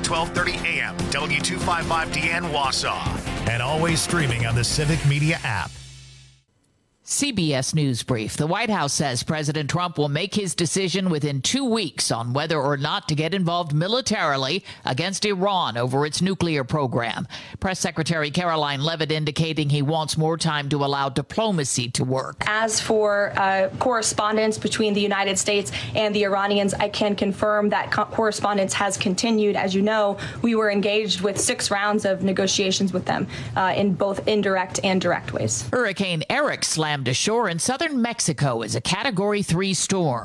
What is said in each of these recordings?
1230 AM, W255DN Wausau. And always streaming on the Civic Media app. CBS News Brief. The White House says President Trump will make his decision within 2 weeks on whether or not to get involved militarily against Iran over its nuclear program. Press Secretary Caroline Leavitt indicating he wants more time to allow diplomacy to work. As for correspondence between the United States and the Iranians, I can confirm that correspondence has continued. As you know, we were engaged with 6 rounds of negotiations with them in both indirect and direct ways. Hurricane Eric slammed ashore in southern Mexico as a Category 3 storm.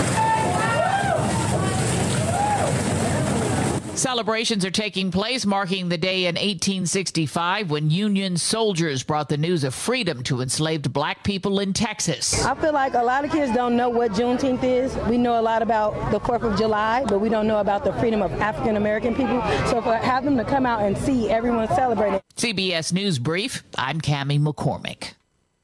Celebrations are taking place, marking the day in 1865 when Union soldiers brought the news of freedom to enslaved black people in Texas. I feel like a lot of kids don't know what Juneteenth is. We know a lot about the 4th of July, but we don't know about the freedom of African American people. So for have them to come out and see everyone celebrating. CBS News Brief, I'm Cammie McCormick.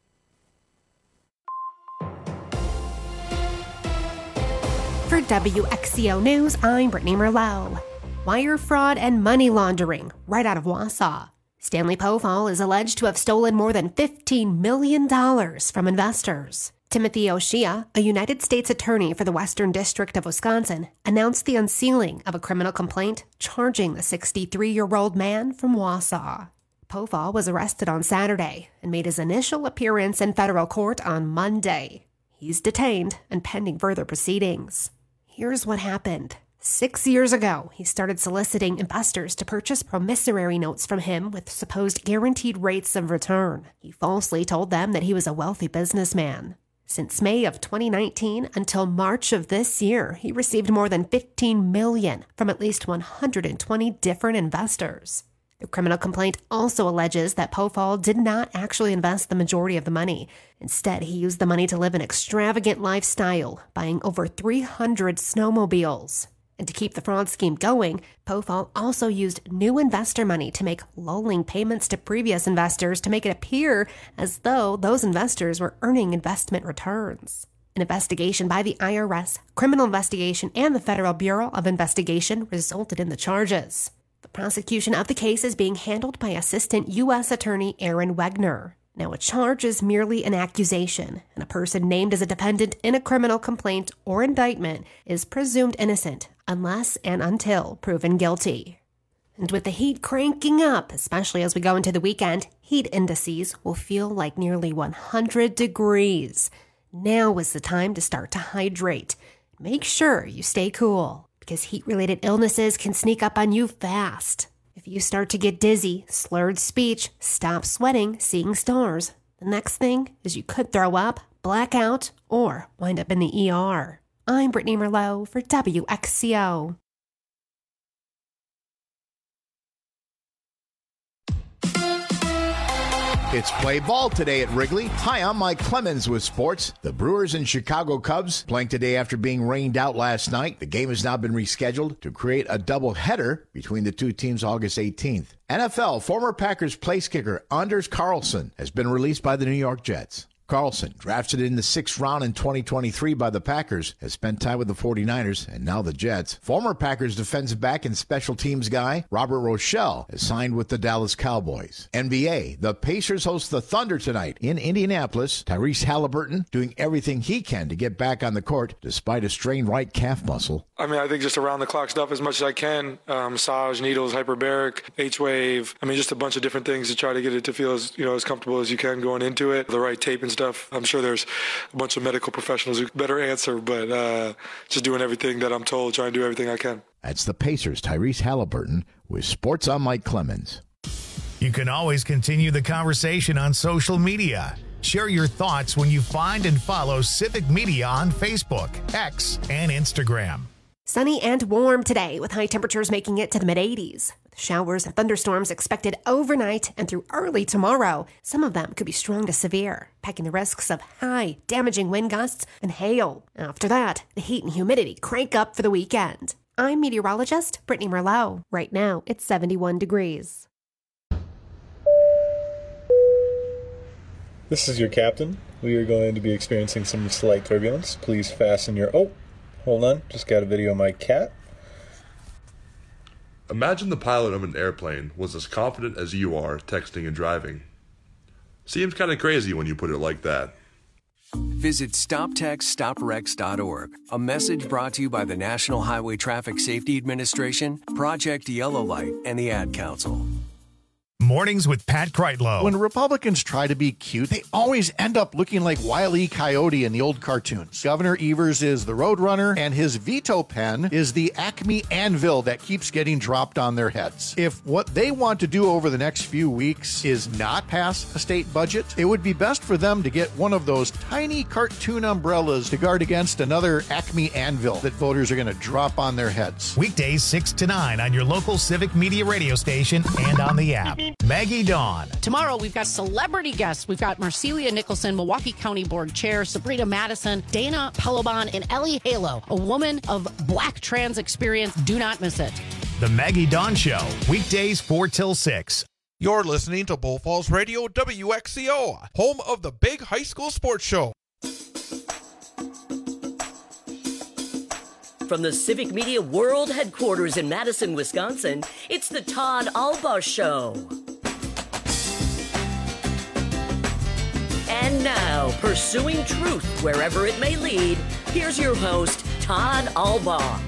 For WXCO News, I'm Brittany Merlot. Wire fraud and money laundering right out of Wausau. Stanley Pofall is alleged to have stolen more than $15 million from investors. Timothy O'Shea, a United States attorney for the Western District of Wisconsin, announced the unsealing of a criminal complaint charging the 63-year-old man from Wausau. Pofall was arrested on Saturday and made his initial appearance in federal court on Monday. He's detained and pending further proceedings. Here's what happened. 6 years ago, he started soliciting investors to purchase promissory notes from him with supposed guaranteed rates of return. He falsely told them that he was a wealthy businessman. Since May of 2019 until March of this year, he received more than $15 million from at least 120 different investors. The criminal complaint also alleges that Pofall did not actually invest the majority of the money. Instead, he used the money to live an extravagant lifestyle, buying over 300 snowmobiles. And to keep the fraud scheme going, Pofall also used new investor money to make lulling payments to previous investors to make it appear as though those investors were earning investment returns. An investigation by the IRS, Criminal Investigation, and the Federal Bureau of Investigation resulted in the charges. The prosecution of the case is being handled by Assistant U.S. Attorney Aaron Wegner. Now, a charge is merely an accusation, and a person named as a defendant in a criminal complaint or indictment is presumed innocent unless and until proven guilty. And with the heat cranking up, especially as we go into the weekend, heat indices will feel like nearly 100 degrees. Now is the time to start to hydrate. Make sure you stay cool, because heat-related illnesses can sneak up on you fast. If you start to get dizzy, slurred speech, stop sweating, seeing stars, the next thing is you could throw up, black out, or wind up in the ER. I'm Brittany Merlot for WXCO. It's play ball today at Wrigley. Hi, I'm Mike Clemens with sports. The Brewers and Chicago Cubs playing today after being rained out last night. The game has now been rescheduled to create a doubleheader between the two teams August 18th. NFL, former Packers place kicker Anders Carlson has been released by the New York Jets. Carlson, drafted in the 6th round in 2023 by the Packers, has spent time with the 49ers and now the Jets. Former Packers defensive back and special teams guy Robert Rochelle has signed with the Dallas Cowboys. NBA, the Pacers host the Thunder tonight in Indianapolis. Tyrese Halliburton doing everything he can to get back on the court despite a strained right calf muscle. I think just around the clock stuff as much as I can. Massage, needles, hyperbaric, H-wave. Just a bunch of different things to try to get it to feel as comfortable as you can going into it. The right tape and stuff. I'm sure there's a bunch of medical professionals who better answer, but just doing everything that I'm told, trying to do everything I can. That's the Pacers' Tyrese Halliburton with Sports on Mike Clemens. You can always continue the conversation on social media. Share your thoughts when you find and follow Civic Media on Facebook, X, and Instagram. Sunny and warm today with high temperatures making it to the mid-80s. With showers and thunderstorms expected overnight and through early tomorrow. Some of them could be strong to severe, packing the risks of high, damaging wind gusts and hail. After that, the heat and humidity crank up for the weekend. I'm meteorologist Brittany Merlot. Right now, it's 71 degrees. This is your captain. We are going to be experiencing some slight turbulence. Please fasten your... Oh, hold on. Just got a video of my cat. Imagine the pilot of an airplane was as confident as you are texting and driving. Seems kind of crazy when you put it like that. Visit StopTextStopWrecks.org. A message brought to you by the National Highway Traffic Safety Administration, Project Yellow Light, and the Ad Council. Mornings with Pat Kreitlow. When Republicans try to be cute, they always end up looking like Wile E. Coyote in the old cartoons. Governor Evers is the Roadrunner, and his veto pen is the Acme anvil that keeps getting dropped on their heads. If what they want to do over the next few weeks is not pass a state budget, it would be best for them to get one of those tiny cartoon umbrellas to guard against another Acme anvil that voters are going to drop on their heads. Weekdays 6 to 9 on your local Civic Media radio station and on the app. Maggie Dawn. Tomorrow, we've got celebrity guests. We've got Marcelia Nicholson, Milwaukee County Board Chair, Sabrina Madison, Dana Pelobon, and Ellie Halo, a woman of Black trans experience. Do not miss it. The Maggie Dawn Show, weekdays 4 till 6. You're listening to Bull Falls Radio WXCO, home of the big high school sports show. From the Civic Media World Headquarters in Madison, Wisconsin, it's the Todd Albaugh Show. And now, pursuing truth wherever it may lead, here's your host, Todd Albaugh.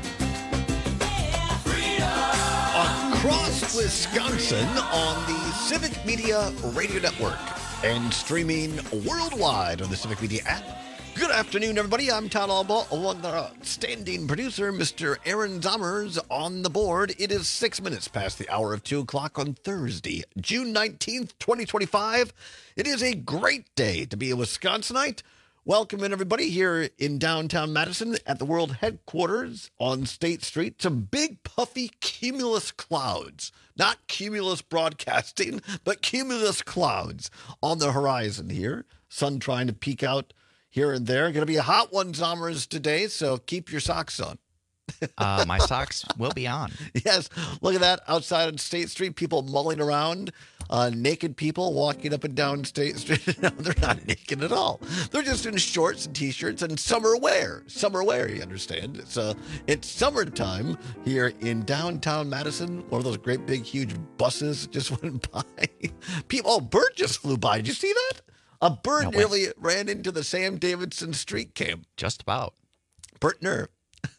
Across Wisconsin on the Civic Media Radio Network and streaming worldwide on the Civic Media app. Good afternoon, everybody. I'm Todd Albaugh, along with our outstanding producer, Mr. Aaron Zommers, on the board. It is 6 minutes past the hour of 2 o'clock on Thursday, June 19th, 2025. It is a great day to be a Wisconsinite. Welcome in, everybody, here in downtown Madison at the world headquarters on State Street. Some big, puffy cumulus clouds. Not cumulus broadcasting, but cumulus clouds on the horizon here. Sun trying to peek out here and there. Going to be a hot one, Zommers, today, so keep your socks on. My socks will be on. Yes, look at that. Outside on State Street, people mulling around, naked people walking up and down State Street. No, they're not naked at all. They're just in shorts and T-shirts and summer wear. Summer wear, you understand. It's summertime here in downtown Madison. One of those great big huge buses just went by. A bird just flew by. Did you see that? A bird nearly ran into the Sam Davidson Street Camp. Just about. Pert nerve.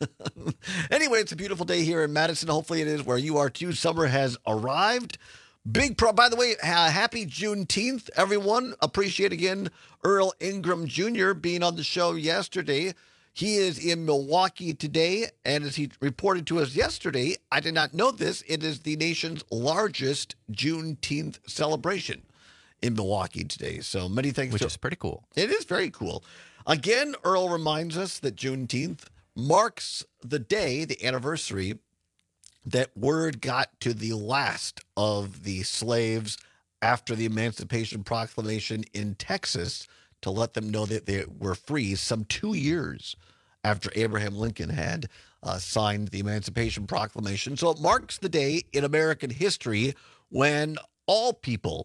Anyway, it's a beautiful day here in Madison. Hopefully it is where you are too. Summer has arrived. By the way, happy Juneteenth, everyone. Appreciate again Earl Ingram Jr. being on the show yesterday. He is in Milwaukee today, and as he reported to us yesterday, I did not know this, it is the nation's largest Juneteenth celebration in Milwaukee today. So many things. Which is pretty cool. It is very cool. Again, Earl reminds us that Juneteenth marks the day, the anniversary, that word got to the last of the slaves after the Emancipation Proclamation in Texas to let them know that they were free some 2 years after Abraham Lincoln had signed the Emancipation Proclamation. So it marks the day in American history when all people,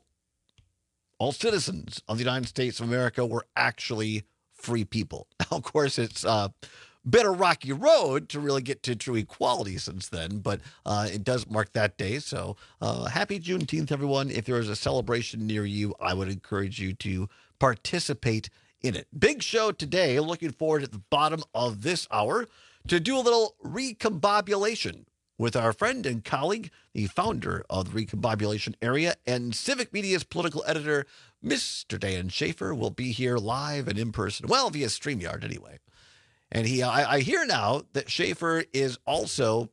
all citizens of the United States of America were actually free people. Now, of course, it's been a rocky road to really get to true equality since then, but it does mark that day. So happy Juneteenth, everyone. If there is a celebration near you, I would encourage you to participate in it. Big show today. Looking forward at the bottom of this hour to do a little recombobulation with our friend and colleague, the founder of the Recombobulation Area and Civic Media's political editor, Mr. Dan Schaefer, will be here live and in person. Well, via StreamYard anyway. And I hear now that Schaefer is also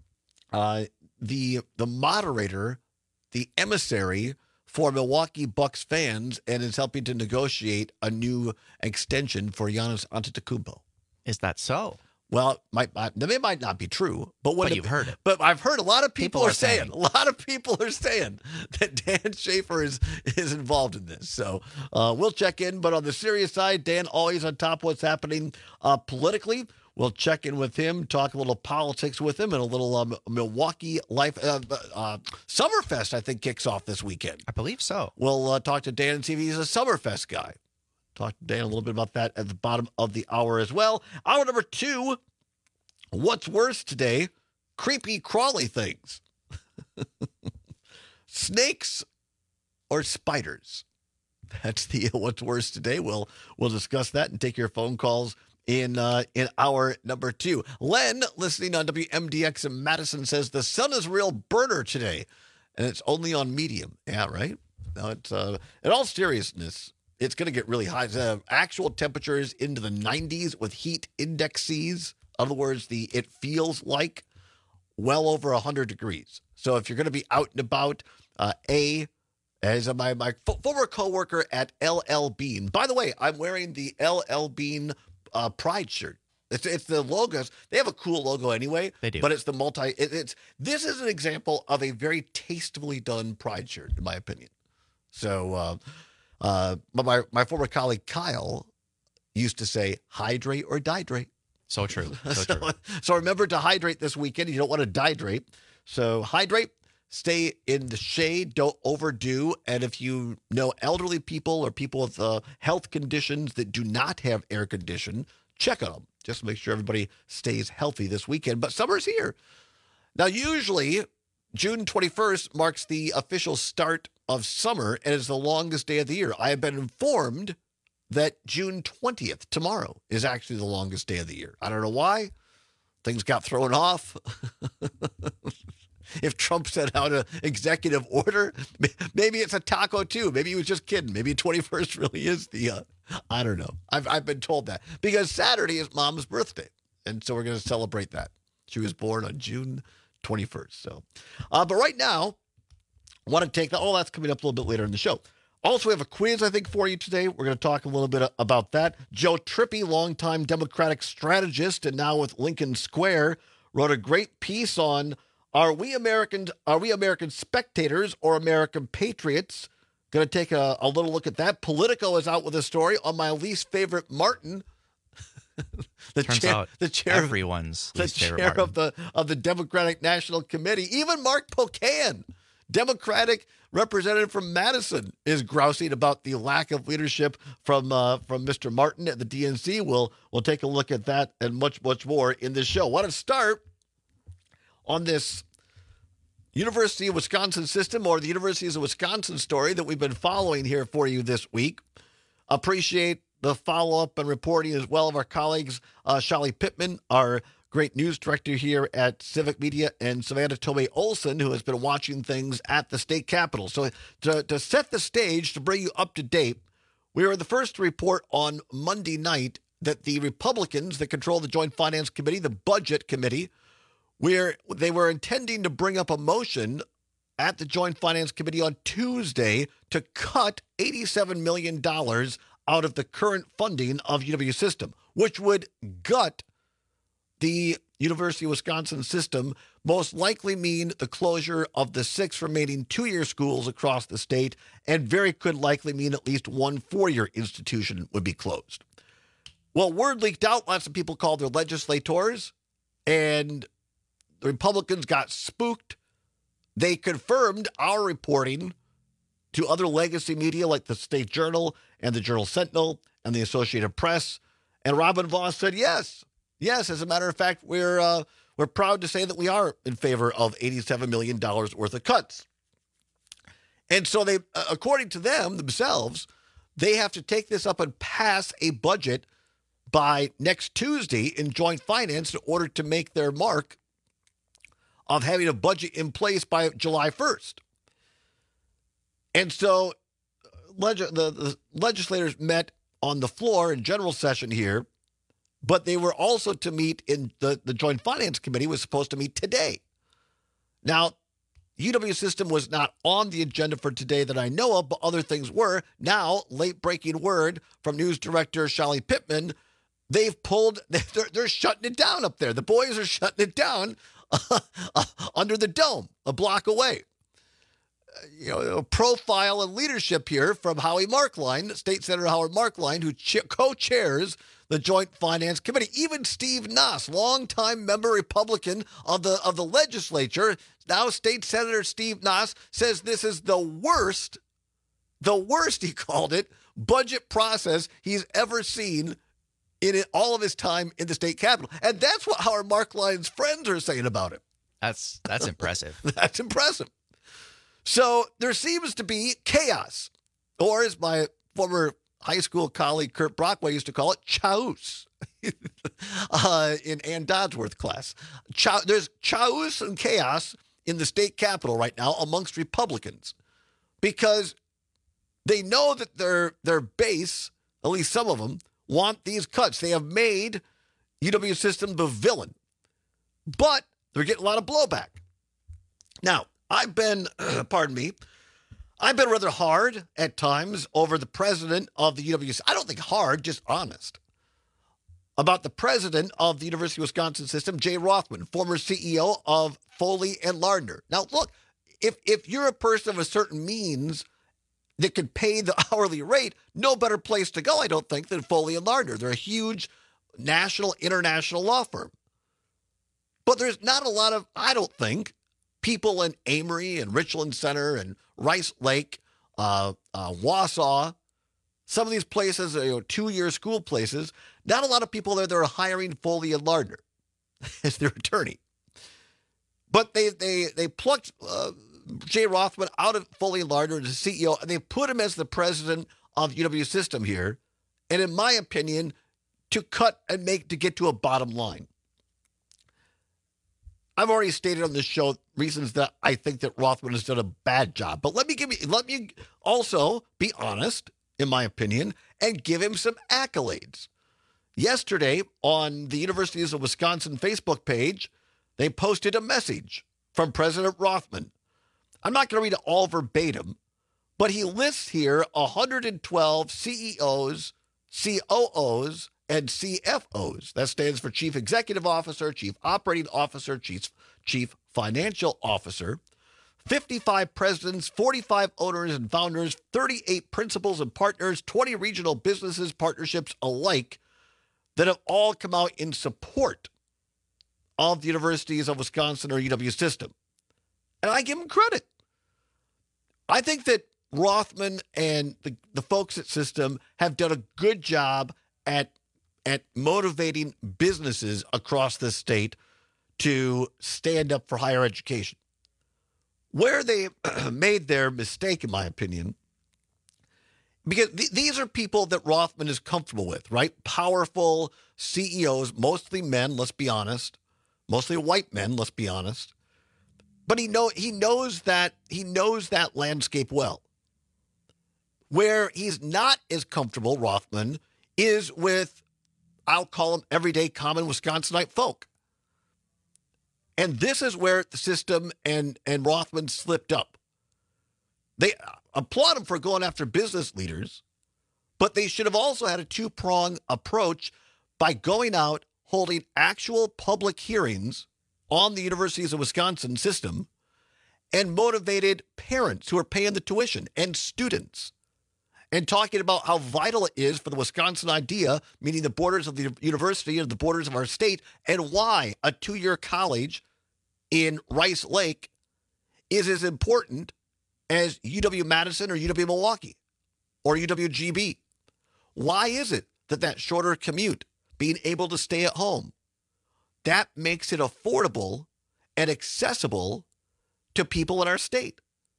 the moderator, the emissary for Milwaukee Bucks fans, and is helping to negotiate a new extension for Giannis Antetokounmpo. Is that so? Well, it might not be true, but you've heard it. But I've heard a lot of people are saying that Dan Schaefer is involved in this. So we'll check in. But on the serious side, Dan always on top of what's happening politically. We'll check in with him, talk a little politics with him, and a little Milwaukee life. Summerfest, I think, kicks off this weekend. I believe so. We'll talk to Dan and see if he's a Summerfest guy. Talk to Dan a little bit about that at the bottom of the hour as well. Hour number 2, what's worse today? Creepy, crawly things. Snakes or spiders? That's the what's worse today. We'll discuss that and take your phone calls in hour number 2. Len, listening on WMDX in Madison, says the sun is a real burner today, and it's only on medium. Yeah, right? No, it's in all seriousness, it's going to get really high. Actual temperatures into the 90s with heat indexes. In other words, it feels like well over 100 degrees. So if you're going to be out and about, as my former coworker at LL Bean. By the way, I'm wearing the LL Bean Pride shirt. It's the logos. They have a cool logo anyway. They do. But it's the this is an example of a very tastefully done Pride shirt, in my opinion. So, my former colleague Kyle used to say, hydrate or dihydrate. So true. So true. So remember to hydrate this weekend. You don't want to dihydrate. So hydrate, stay in the shade, don't overdo. And if you know elderly people or people with health conditions that do not have air conditioning, check on them. Just make sure everybody stays healthy this weekend. But summer's here. Now, usually, June 21st marks the official start of summer and is the longest day of the year. I have been informed that June 20th, tomorrow, is actually the longest day of the year. I don't know why. Things got thrown off. If Trump sent out an executive order, maybe it's a taco too. Maybe he was just kidding. Maybe 21st really is the, I don't know. I've been told that. Because Saturday is Mom's birthday. And so we're going to celebrate that. She was born on June 21st. So, but right now, I want to take that. Oh, that's coming up a little bit later in the show. Also, we have a quiz, I think, for you today. We're going to talk a little bit about that. Joe Trippi, longtime Democratic strategist and now with Lincoln Square, wrote a great piece on Are we American spectators or American patriots? Going to take a little look at that. Politico is out with a story on my least favorite Martin. Turns out everyone's least favorite Martin. of the Democratic National Committee. Even Mark Pocan, Democratic representative from Madison, is grousing about the lack of leadership from Mr. Martin at the DNC. We'll take a look at that and much more in this show. I want to start on this University of Wisconsin system, or the Universities of Wisconsin story that we've been following here for you this week. Appreciate the follow-up and reporting as well of our colleagues, Shali Pittman, our great news director here at Civic Media, and Savannah Tomei Olson, who has been watching things at the state capitol. So to set the stage, to bring you up to date, we were the first to report on Monday night that the Republicans that control the Joint Finance Committee, the Budget Committee, where they were intending to bring up a motion at the Joint Finance Committee on Tuesday to cut $87 million out of the current funding of UW system, which would gut the University of Wisconsin system, most likely mean the closure of the 6 remaining 2-year schools across the state, and very could likely mean at least one 4-year institution would be closed. Well, word leaked out, lots of people called their legislators, and the Republicans got spooked. They confirmed our reporting to other legacy media like the State Journal and the Journal Sentinel and the Associated Press. And Robin Vos said, yes, as a matter of fact, we're proud to say that we are in favor of $87 million worth of cuts. And so they, according to them themselves, they have to take this up and pass a budget by next Tuesday in joint finance in order to make their mark of having a budget in place by July 1st. And so the legislators met on the floor in general session here, but they were also to meet in the Joint Finance Committee was supposed to meet today. Now, UW system was not on the agenda for today that I know of, but other things were. Now, late-breaking word from news director Shali Pittman, they're shutting it down up there. The boys are shutting it down under the dome, a block away. Profile and leadership here from Howie Markline, State Senator Howard Markline, who co-chairs the Joint Finance Committee. Even Steve Nass, longtime member Republican of the legislature, now State Senator Steve Nass, says this is the worst, he called it, budget process he's ever seen in all of his time in the state capitol. And that's what Howard Markline's friends are saying about it. That's impressive. That's impressive. So there seems to be chaos, or as my former high school colleague Kurt Brockway used to call it, chaos, in Ann Dodsworth class. There's chaos and chaos in the state capitol right now amongst Republicans because they know that their base, at least some of them, want these cuts. They have made UW System the villain, but they're getting a lot of blowback. Now, I've been rather hard at times over the president of the UW. I don't think hard, just honest, about the president of the University of Wisconsin System, Jay Rothman, former CEO of Foley and Lardner. Now, look, if you're a person of a certain means that could pay the hourly rate, no better place to go, I don't think, than Foley and Lardner. They're a huge national, international law firm. But there's not a lot of, I don't think, people in Amory and Richland Center and Rice Lake, Wausau, some of these places, 2-year school places, not a lot of people there that are hiring Foley and Lardner as their attorney. But they plucked Jay Rothman out of Foley and Lardner as CEO, and they put him as the president of UW System here. And in my opinion, to get to a bottom line. I've already stated on this show reasons that I think that Rothman has done a bad job. But let me also be honest, in my opinion, and give him some accolades. Yesterday, on the University of Wisconsin Facebook page, they posted a message from President Rothman. I'm not going to read it all verbatim, but he lists here 112 CEOs, COOs, and CFOs. That stands for Chief Executive Officer, Chief Operating Officer, Chief Financial Officer, 55 presidents, 45 owners and founders, 38 principals and partners, 20 regional businesses, partnerships alike that have all come out in support of the Universities of Wisconsin or UW System. And I give him credit. I think that Rothman and the folks at System have done a good job at motivating businesses across the state to stand up for higher education. Where they made their mistake, in my opinion, because these are people that Rothman is comfortable with, right? Powerful CEOs, mostly men, let's be honest. Mostly white men, let's be honest. But he knows that landscape well. Where he's not as comfortable, Rothman, is with, I'll call them everyday common Wisconsinite folk. And this is where the System and Rothman slipped up. They applaud him for going after business leaders, but they should have also had a two-pronged approach by going out, holding actual public hearings on the Universities of Wisconsin System and motivated parents who are paying the tuition and students and talking about how vital it is for the Wisconsin idea, meaning the borders of the university and the borders of our state, and why a 2-year college in Rice Lake is as important as UW-Madison or UW-Milwaukee or UW-GB. Why is it that shorter commute, being able to stay at home, that makes it affordable and accessible to people in our state?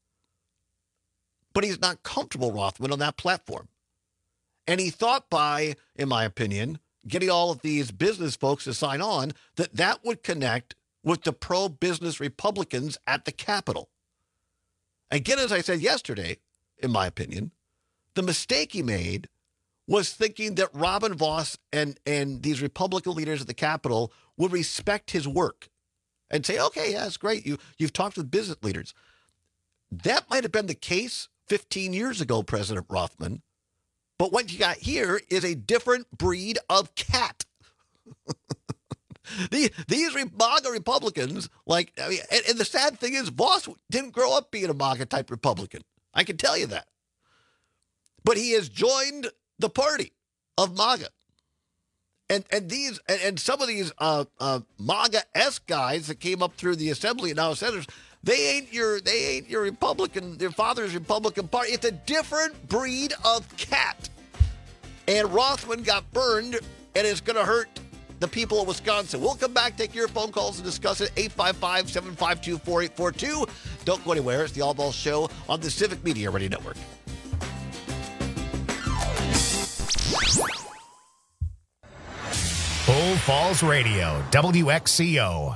But he's not comfortable, Rothman, on that platform. And he thought by, in my opinion, getting all of these business folks to sign on, that would connect with the pro-business Republicans at the Capitol. Again, as I said yesterday, in my opinion, the mistake he made was thinking that Robin Vos and these Republican leaders at the Capitol would respect his work and say, okay, yeah, it's great. You've talked with business leaders. That might have been the case 15 years ago, President Rothman. But what you got here is a different breed of cat. These MAGA Republicans, and the sad thing is, Vos didn't grow up being a MAGA-type Republican. I can tell you that. But he has joined the party of MAGA. And some of these MAGA-esque guys that came up through the assembly and now senators, they ain't your Republican, their father's Republican party. It's a different breed of cat. And Rothman got burned, and it's going to hurt the people of Wisconsin. We'll come back, take your phone calls, and discuss it. 855-752-4842. Don't go anywhere. It's the All Balls Show on the Civic Media Radio Network. Bull Falls Radio, WXCO.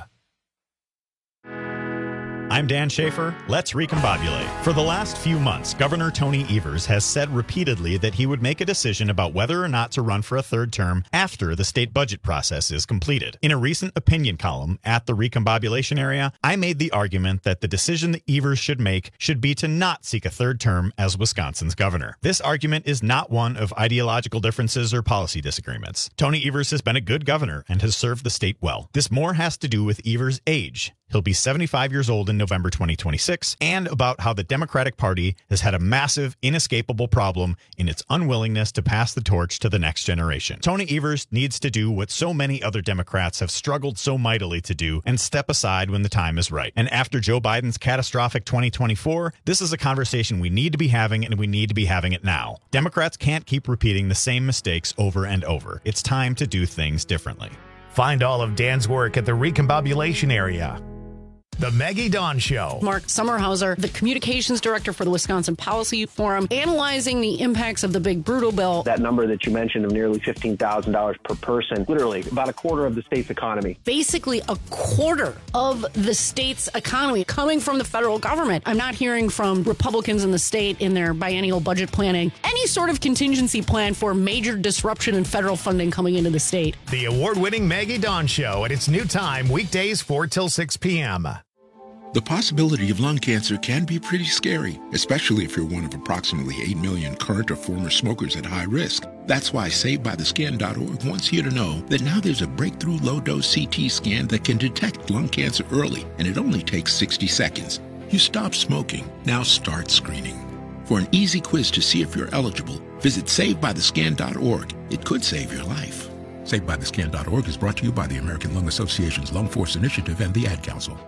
I'm Dan Schaefer. Let's recombobulate. For the last few months, Governor Tony Evers has said repeatedly that he would make a decision about whether or not to run for a third term after the state budget process is completed. In a recent opinion column at the recombobulation area, I made the argument that the decision that Evers should make should be to not seek a third term as Wisconsin's governor. This argument is not one of ideological differences or policy disagreements. Tony Evers has been a good governor and has served the state well. This more has to do with Evers' age. He'll be 75 years old in November 2026, and about how the Democratic Party has had a massive, inescapable problem in its unwillingness to pass the torch to the next generation. Tony Evers needs to do what so many other Democrats have struggled so mightily to do and step aside when the time is right. And after Joe Biden's catastrophic 2024, this is a conversation we need to be having, and we need to be having it now. Democrats can't keep repeating the same mistakes over and over. It's time to do things differently. Find all of Dan's work at the recombobulation area. The Maggie Dawn Show. Mark Sommerhauser, the communications director for the Wisconsin Policy Forum, analyzing the impacts of the big brutal bill. That number that you mentioned of nearly $15,000 per person, literally about a quarter of the state's economy. Basically a quarter of the state's economy coming from the federal government. I'm not hearing from Republicans in the state in their biennial budget planning any sort of contingency plan for major disruption in federal funding coming into the state. The award-winning Maggie Dawn Show at its new time, weekdays 4 till 6 p.m. The possibility of lung cancer can be pretty scary, especially if you're one of approximately 8 million current or former smokers at high risk. That's why SaveByTheScan.org wants you to know that now there's a breakthrough low-dose CT scan that can detect lung cancer early, and it only takes 60 seconds. You stop smoking, now start screening. For an easy quiz to see if you're eligible, visit SaveByTheScan.org. It could save your life. SaveByTheScan.org is brought to you by the American Lung Association's Lung Force Initiative and the Ad Council.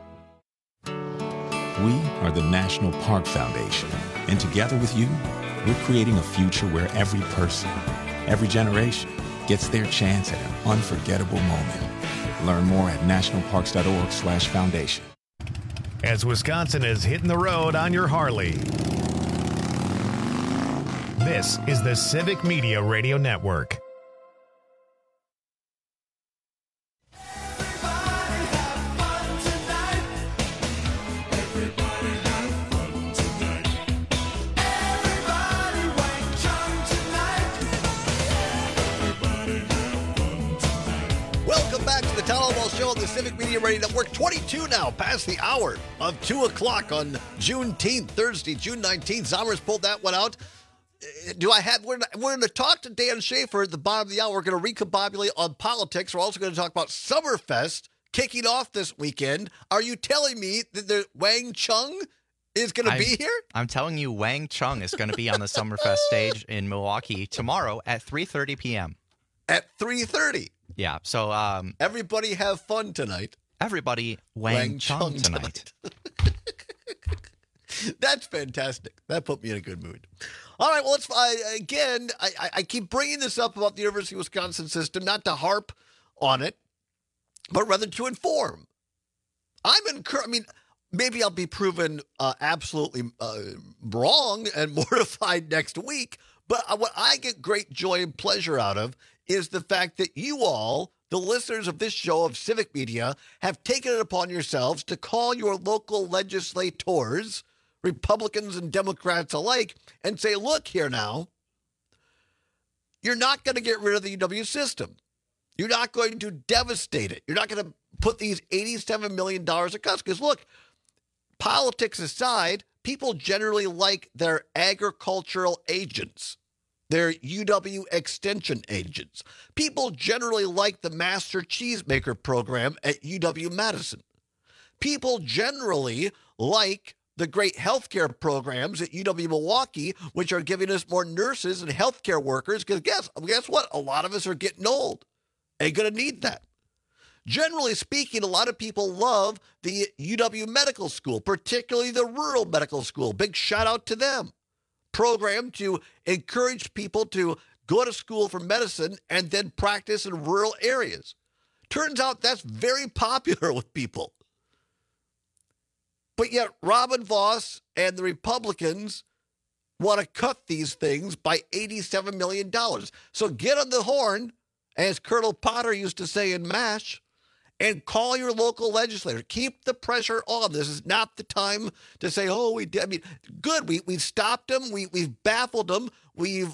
We are the National Park Foundation, and together with you, we're creating a future where every person, every generation, gets their chance at an unforgettable moment. Learn more at nationalparks.org/foundation. As Wisconsin is hitting the road on your Harley, this is the Civic Media Radio Network. Show on the Civic Media Radio Network. 22 now, past the hour of 2 o'clock on Juneteenth, Thursday, June 19th. Zommers pulled that one out. We're going to talk to Dan Schaefer at the bottom of the hour. We're going to recombobulate on politics. We're also going to talk about Summerfest kicking off this weekend. Are you telling me that the Wang Chung is going to be here? I'm telling you, Wang Chung is going to be on the Summerfest stage in Milwaukee tomorrow at 3:30 p.m. At 3:30? Yeah, so everybody have fun tonight. Everybody Wang Chung tonight. That's fantastic. That put me in a good mood. All right, well, I keep bringing this up about the University of Wisconsin system, not to harp on it, but rather to inform. Maybe I'll be proven absolutely wrong and mortified next week, but what I get great joy and pleasure out of is the fact that you all, the listeners of this show of Civic Media, have taken it upon yourselves to call your local legislators, Republicans and Democrats alike, and say, look here now, you're not going to get rid of the UW system. You're not going to devastate it. You're not going to put these $87 million of cuts. Because look, politics aside, people generally like their agricultural agents. They're UW extension agents. People generally like the Master Cheesemaker program at UW-Madison. People generally like the great healthcare programs at UW-Milwaukee, which are giving us more nurses and healthcare workers, because guess what? A lot of us are getting old. Ain't going to need that. Generally speaking, a lot of people love the UW Medical School, particularly the rural medical school. Big shout out to them. Program to encourage people to go to school for medicine and then practice in rural areas. Turns out that's very popular with people. But yet Robin Vos and the Republicans want to cut these things by $87 million. So get on the horn, as Colonel Potter used to say in MASH, and call your local legislator. Keep the pressure on. This is not the time to say, "Oh, we did." I mean, good. We've stopped them. We've baffled them. We've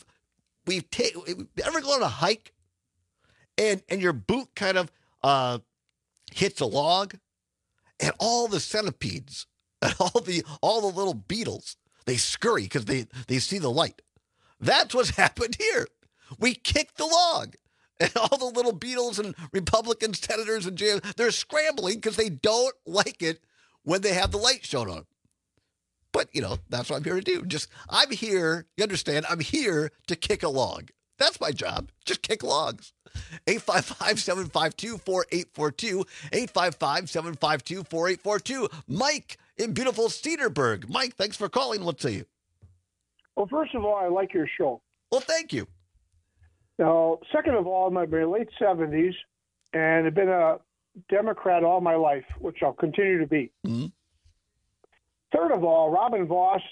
ever go on a hike, and your boot kind of hits a log, and all the centipedes and all the little beetles, they scurry because they see the light. That's what's happened here. We kicked the log. And all the little beetles and Republican senators and they're scrambling because they don't like it when they have the light shown on. But, that's what I'm here to do. I'm here, you understand, I'm here to kick a log. That's my job. Just kick logs. 855-752-4842. 855-752-4842. Mike in beautiful Cedarburg. Mike, thanks for calling. What say you? Well, first of all, I like your show. Well, thank you. Now, second of all, I'm in my late 70s, and I've been a Democrat all my life, which I'll continue to be. Mm-hmm. Third of all, Robin Vos,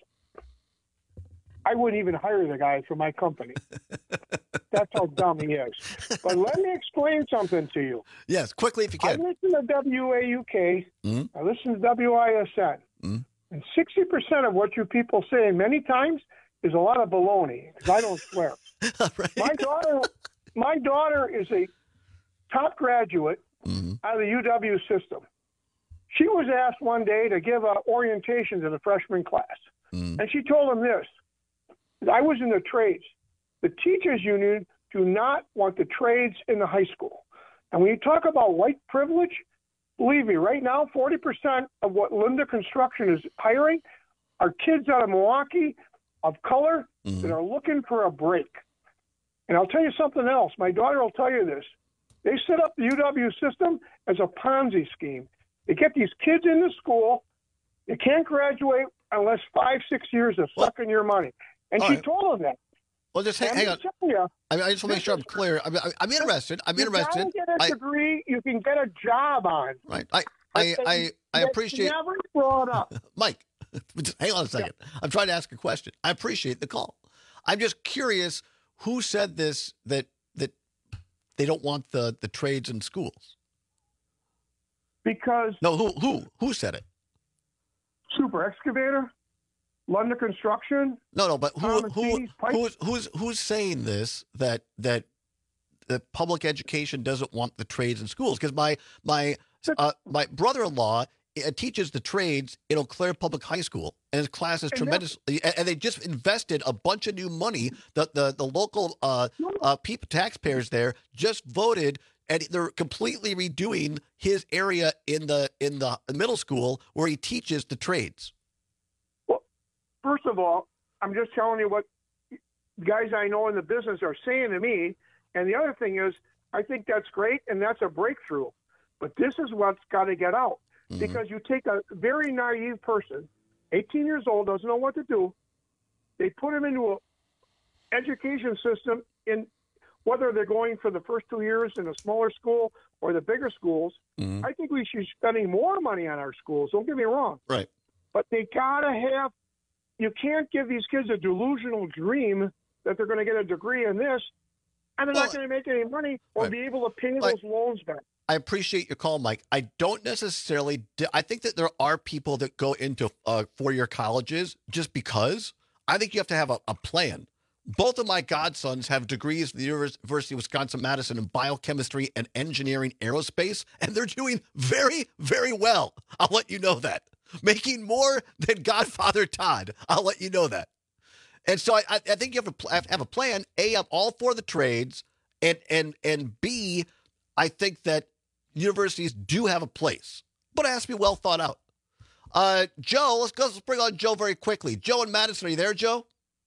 I wouldn't even hire the guy for my company. That's how dumb he is. But let me explain something to you. Yes, quickly if you can. I listen to WAUK. Mm-hmm. I listen to WISN. Mm-hmm. And 60% of what you people say many times is a lot of baloney, because I don't swear. Right. My daughter is a top graduate out of the UW system. She was asked one day to give orientation to the freshman class. And she told them this. I was in the trades. The teachers union do not want the trades in the high school. And when you talk about white privilege, believe me, right now, 40% of what Linda Construction is hiring are kids out of Milwaukee of color that are looking for a break. And I'll tell you something else. My daughter will tell you this. They set up the UW system as a Ponzi scheme. They get these kids into school. They can't graduate unless 5-6 years of sucking your money. And she told them that. Well, just hang on. I just want to make sure I'm clear. I'm interested. I'm interested. You get a degree, you can get a job on. Right. I appreciate. Never brought up. Mike, just hang on a second. Yeah. I'm trying to ask a question. I appreciate the call. I'm just curious. Who said this? That they don't want the trades in schools? Because who said it? Super Excavator, London Construction. No, but who's saying this? That public education doesn't want the trades in schools? Because my brother-in-law teaches the trades in Eau Claire Public High School, and his class is tremendous. And they just invested a bunch of new money. The local people, taxpayers there, just voted, and they're completely redoing his area in the middle school where he teaches the trades. Well, first of all, I'm just telling you what guys I know in the business are saying to me. And the other thing is, I think that's great, and that's a breakthrough. But this is what's got to get out. Because you take a very naive person, 18 years old, doesn't know what to do. They put him into an education system, in whether they're going for the first 2 years in a smaller school or the bigger schools. I think we should be spending more money on our schools. Don't get me wrong. Right. But they got to have – you can't give these kids a delusional dream that they're going to get a degree in this, and they're not going to make any money or be able to pay those loans back. I appreciate your call, Mike. I don't necessarily I think that there are people that go into four-year colleges just because. I think you have to have a plan. Both of my godsons have degrees from the University of Wisconsin-Madison in biochemistry and engineering aerospace, and they're doing very, very well. I'll let you know that. Making more than Godfather Todd. I'll let you know that. And so I think you have to have a plan. A, I'm all for the trades, and B, I think that universities do have a place, but it has to be well thought out. Joe, let's bring on Joe very quickly. Joe in Madison, are you there, Joe?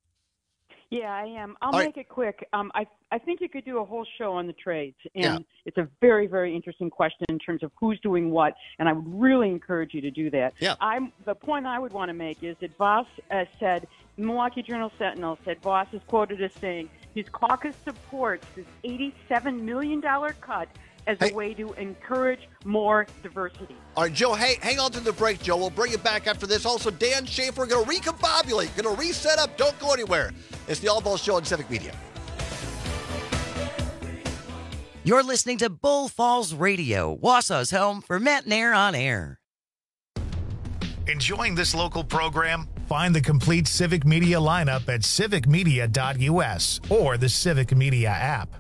Yeah, I am. I'll make it quick. I think you could do a whole show on the trades, and it's a very, very interesting question in terms of who's doing what, and I would really encourage you to do that. Yeah. The point I would want to make is that Vos said, Milwaukee Journal-Sentinel said Vos is quoted as saying his caucus supports this $87 million cut as a way to encourage more diversity. All right, Joe, hang on to the break, Joe. We'll bring you back after this. Also, Dan Schaefer, going to recombobulate, going to reset up. Don't go anywhere. It's the All Balls Show on Civic Media. You're listening to Bull Falls Radio, Wausau's home for Matt Nair on air. Enjoying this local program? Find the complete Civic Media lineup at civicmedia.us or the Civic Media app.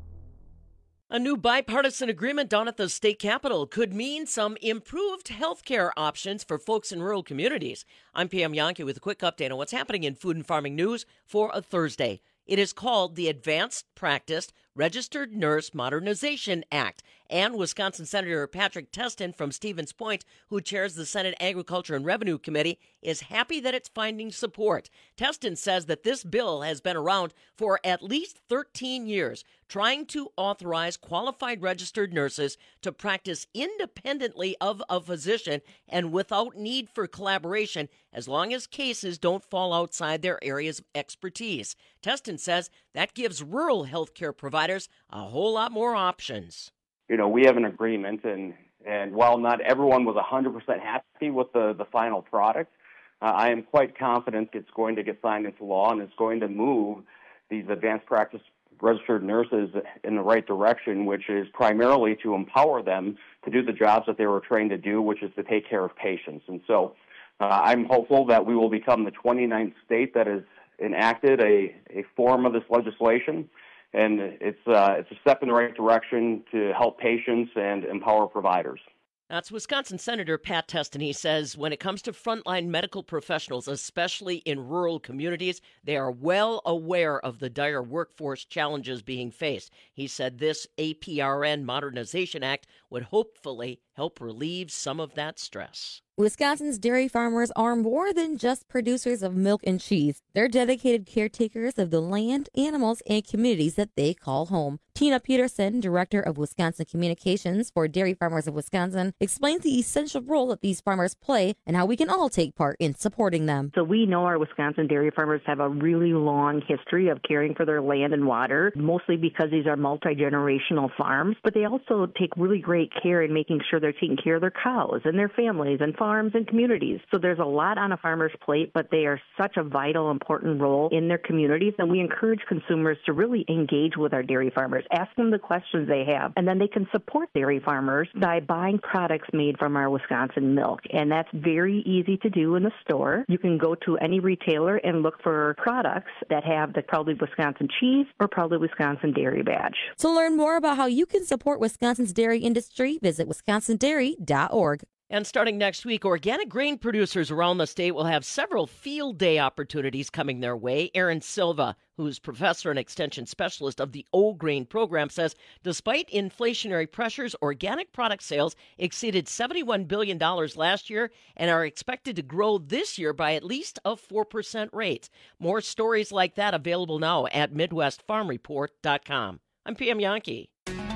A new bipartisan agreement down at the state capitol could mean some improved health care options for folks in rural communities. I'm Pam Yankee with a quick update on what's happening in food and farming news for a Thursday. It is called the Advanced Practice Registered Nurse Modernization Act. And Wisconsin Senator Patrick Testin from Stevens Point, who chairs the Senate Agriculture and Revenue Committee, is happy that it's finding support. Testin says that this bill has been around for at least 13 years, trying to authorize qualified registered nurses to practice independently of a physician and without need for collaboration, as long as cases don't fall outside their areas of expertise. Testin says that gives rural healthcare providers a whole lot more options. You know, we have an agreement, and while not everyone was 100% happy with the final product, I am quite confident it's going to get signed into law, and it's going to move these advanced practice registered nurses in the right direction, which is primarily to empower them to do the jobs that they were trained to do, which is to take care of patients. And so I'm hopeful that we will become the 29th state that has enacted a form of this legislation. And it's a step in the right direction to help patients and empower providers. That's Wisconsin Senator Pat Testin. He says when it comes to frontline medical professionals, especially in rural communities, they are well aware of the dire workforce challenges being faced. He said this APRN Modernization Act would hopefully help relieve some of that stress. Wisconsin's dairy farmers are more than just producers of milk and cheese. They're dedicated caretakers of the land, animals, and communities that they call home. Tina Peterson, Director of Wisconsin Communications for Dairy Farmers of Wisconsin, explains the essential role that these farmers play and how we can all take part in supporting them. So we know our Wisconsin dairy farmers have a really long history of caring for their land and water, mostly because these are multi-generational farms, but they also take really great care in making sure they're taking care of their cows and their families and farms and communities. So there's a lot on a farmer's plate, but they are such a vital, important role in their communities, and we encourage consumers to really engage with our dairy farmers, ask them the questions they have, and then they can support dairy farmers by buying products made from our Wisconsin milk. And that's very easy to do in the store. You can go to any retailer and look for products that have the Proudly Wisconsin cheese or Proudly Wisconsin dairy badge. To learn more about how you can support Wisconsin's dairy industry, visit wisconsindairy.org. And starting next week, organic grain producers around the state will have several field day opportunities coming their way. Aaron Silva, who's professor and extension specialist of the O-Grain program, says despite inflationary pressures, organic product sales exceeded $71 billion last year and are expected to grow this year by at least a 4% rate. More stories like that available now at MidwestFarmReport.com. I'm Pam Yankee.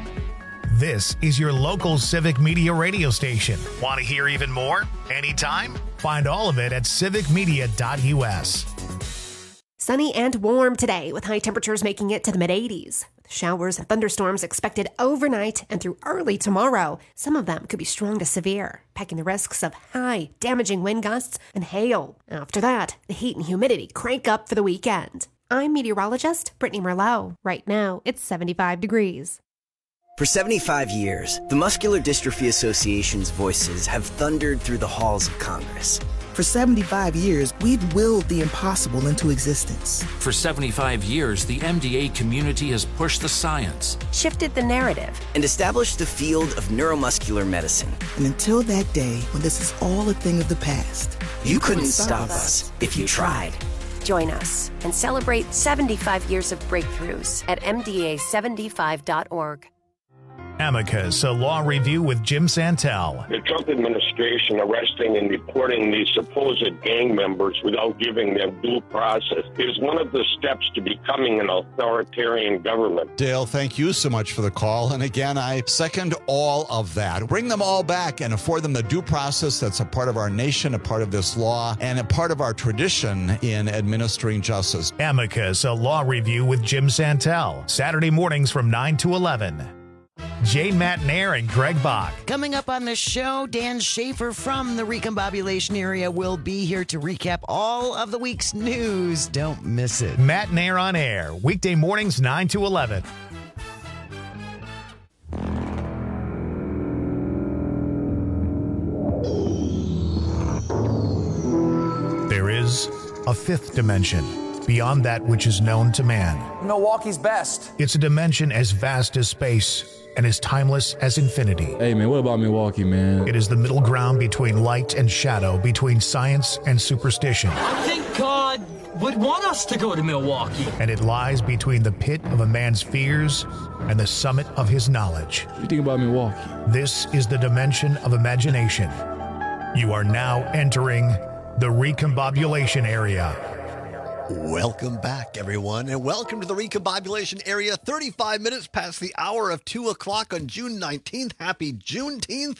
This is your local Civic Media radio station. Want to hear even more? Anytime? Find all of it at civicmedia.us. Sunny and warm today with high temperatures making it to the mid-80s. With showers and thunderstorms expected overnight and through early tomorrow. Some of them could be strong to severe, packing the risks of high, damaging wind gusts and hail. After that, the heat and humidity crank up for the weekend. I'm meteorologist Brittany Merlot. Right now, it's 75 degrees. For 75 years, the Muscular Dystrophy Association's voices have thundered through the halls of Congress. For 75 years, we've willed the impossible into existence. For 75 years, the MDA community has pushed the science, shifted the narrative, and established the field of neuromuscular medicine. And until that day when this is all a thing of the past, you couldn't stop us if you tried. Join us and celebrate 75 years of breakthroughs at MDA75.org. Amicus, a law review with Jim Santel. The Trump administration arresting and deporting these supposed gang members without giving them due process is one of the steps to becoming an authoritarian government. Dale, thank you so much for the call. And again, I second all of that. Bring them all back and afford them the due process that's a part of our nation, a part of this law, and a part of our tradition in administering justice. Amicus, a law review with Jim Santel. Saturday mornings from 9 to 11. Jane Matnair and Greg Bach. Coming up on the show, Dan Schaefer from the Recombobulation area will be here to recap all of the week's news. Don't miss it. Matnair on Air, weekday mornings 9 to 11. There is a fifth dimension beyond that which is known to man. Milwaukee's best. It's a dimension as vast as space and as timeless as infinity. Hey, man, what about Milwaukee, man? It is the middle ground between light and shadow, between science and superstition. I think God would want us to go to Milwaukee. And it lies between the pit of a man's fears and the summit of his knowledge. What do you think about Milwaukee? This is the dimension of imagination. You are now entering the Recombobulation area. Welcome back, everyone, and welcome to the Recombobulation area. 35 minutes past the hour of 2 o'clock on June 19th. Happy Juneteenth.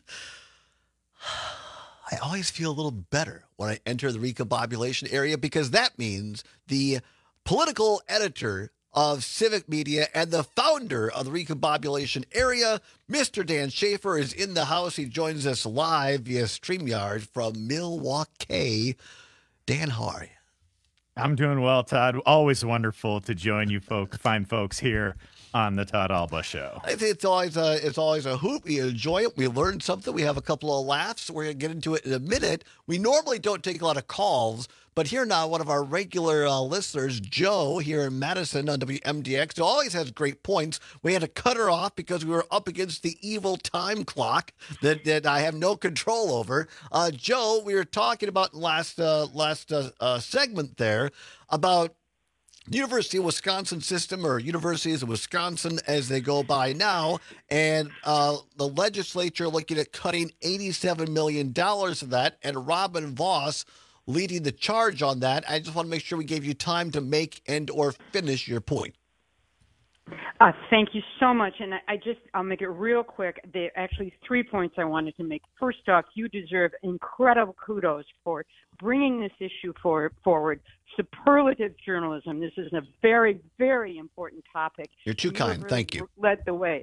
I always feel a little better when I enter the Recombobulation area because that means the political editor of Civic Media and the founder of the Recombobulation area, Mr. Dan Schaefer, is in the house. He joins us live via StreamYard from Milwaukee. Dan, how are you? I'm doing well, Todd. Always wonderful to join you fine folks here on the Todd Alba Show. It's always a hoot. We enjoy it. We learn something. We have a couple of laughs. We're going to get into it in a minute. We normally don't take a lot of calls, but here now, one of our regular listeners, Joe, here in Madison on WMDX, who always has great points. We had to cut her off because we were up against the evil time clock that I have no control over. Joe, we were talking about last segment there about University of Wisconsin system, or universities of Wisconsin as they go by now, and the legislature looking at cutting $87 million of that, and Robin Voss leading the charge on that. I just want to make sure we gave you time to make and or finish your point. Thank you so much. And I'll make it real quick. There are actually 3 points I wanted to make. First off, you deserve incredible kudos for bringing this issue forward. Superlative journalism. This is a very, very important topic. You're too kind. Really Thank you. Led the way.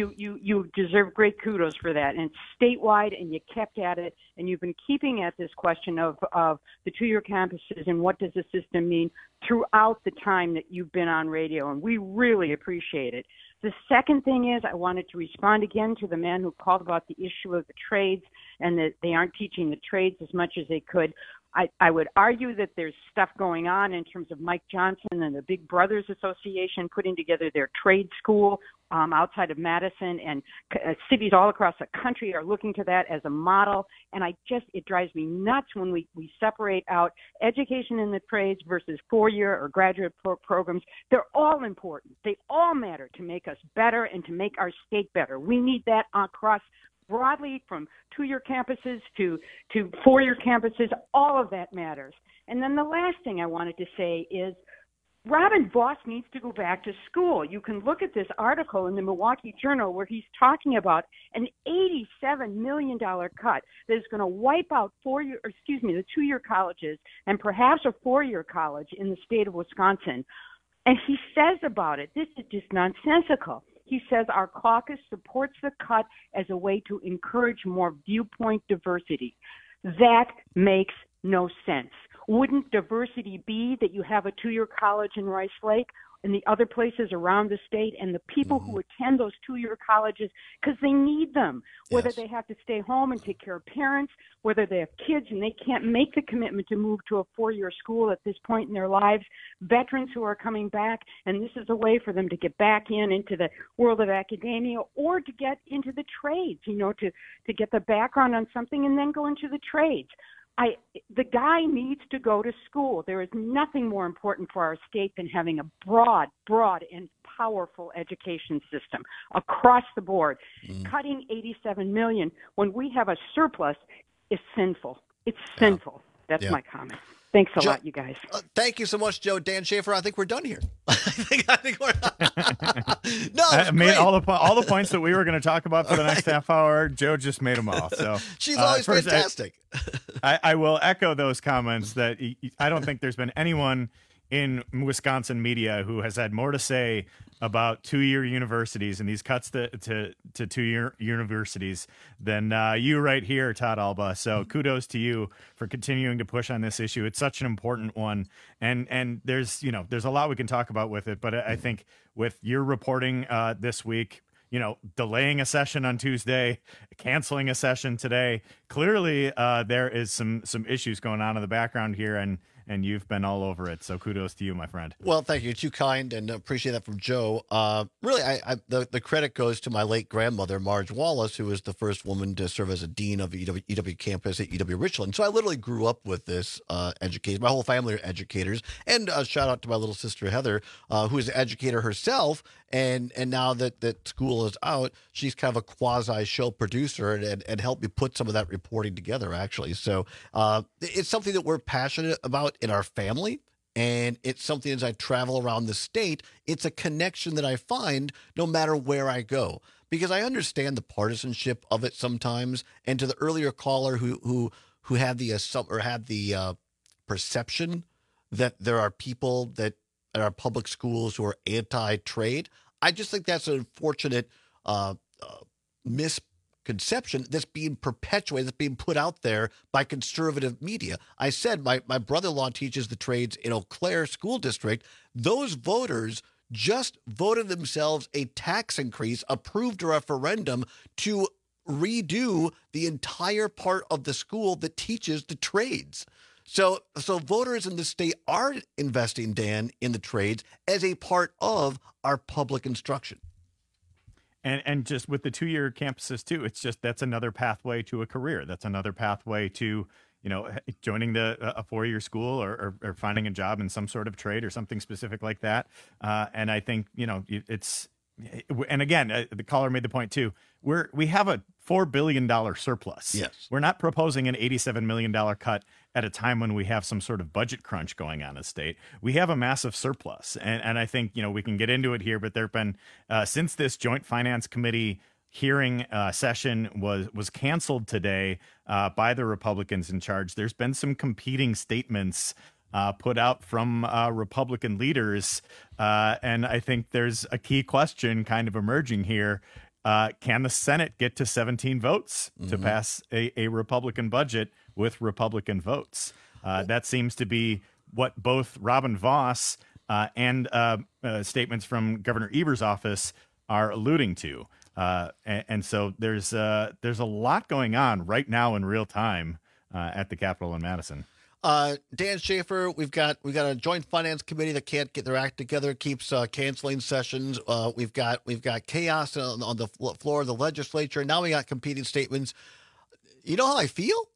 You deserve great kudos for that. And it's statewide, and you kept at it, and you've been keeping at this question of the two-year campuses and what does the system mean throughout the time that you've been on radio, and we really appreciate it. The second thing is I wanted to respond again to the man who called about the issue of the trades and that they aren't teaching the trades as much as they could. I would argue that there's stuff going on in terms of Mike Johnson and the Big Brothers Association putting together their trade school outside of Madison, and cities all across the country are looking to that as a model. And it drives me nuts when we separate out education in the trades versus four-year or graduate programs. They're all important. They all matter to make us better and to make our state better. We need that across broadly, from two-year campuses to four-year campuses. All of that matters. And then the last thing I wanted to say is Robin Voss needs to go back to school. You can look at this article in the Milwaukee Journal where he's talking about an $87 million cut that is going to wipe out the two-year colleges and perhaps a four-year college in the state of Wisconsin. And he says about it, this is just nonsensical. He says our caucus supports the cut as a way to encourage more viewpoint diversity. That makes no sense. Wouldn't diversity be that you have a two-year college in Rice Lake and the other places around the state, and the people who attend those two-year colleges because they need them, whether they have to stay home and take care of parents, whether they have kids and they can't make the commitment to move to a four-year school at this point in their lives, veterans who are coming back, and this is a way for them to get back into the world of academia or to get into the trades, to get the background on something and then go into the trades. The guy needs to go to school. There is nothing more important for our state than having a broad and powerful education system across the board. Cutting $87 million when we have a surplus is sinful. It's sinful. That's my comment. Thanks a lot, you guys. Thank you so much, Joe. Dan Schaefer, I think we're done here. I think we're No, I made all the points that we were going to talk about for the next half hour. Joe just made them all. So she's always fantastic. I will echo those comments that I don't think there's been anyone in Wisconsin media who has had more to say about two-year universities and these cuts to two-year universities than you right here, Todd Alba. So kudos to you for continuing to push on this issue. It's such an important one, and there's a lot we can talk about with it. But I think with your reporting this week, delaying a session on Tuesday, canceling a session today, clearly there is some issues going on in the background here, and you've been all over it. So kudos to you, my friend. Well, thank you. You're too kind, and appreciate that from Joe. Really, the credit goes to my late grandmother, Marge Wallace, who was the first woman to serve as a dean of the EW campus at EW Richland. So I literally grew up with this education. My whole family are educators. And shout out to my little sister, Heather, who is an educator herself. And now that school is out, she's kind of a quasi-show producer and helped me put some of that reporting together, actually. So it's something that we're passionate about in our family, and it's something as I travel around the state, it's a connection that I find no matter where I go, because I understand the partisanship of it sometimes. And to the earlier caller who had the perception that there are people that at our public schools who are anti-trade, I just think that's an unfortunate misconception that's being perpetuated, that's being put out there by conservative media. I said my brother-in-law teaches the trades in Eau Claire School District. Those voters just voted themselves a tax increase, approved a referendum to redo the entire part of the school that teaches the trades. So voters in the state are investing, Dan, in the trades as a part of our public instruction. And just with the two-year campuses too, it's just that's another pathway to a career. That's another pathway to joining a four-year school or finding a job in some sort of trade or something specific like that. And I think it's. And again, the caller made the point too. We have a $4 billion surplus. Yes. We're not proposing an $87 million cut at a time when we have some sort of budget crunch going on in the state. We have a massive surplus. And I think, we can get into it here, but there have been, since this Joint Finance Committee hearing session was canceled today by the Republicans in charge, there's been some competing statements put out from Republican leaders. And I think there's a key question kind of emerging here. Can the Senate get to 17 votes to pass a Republican budget with Republican votes? That seems to be what both Robin Vos and statements from Governor Evers' office are alluding to. And so there's a lot going on right now in real time at the Capitol in Madison. Dan Schaefer, we've got a Joint Finance Committee that can't get their act together, keeps canceling sessions. We've got chaos on the floor of the legislature. Now we got competing statements. You know how I feel?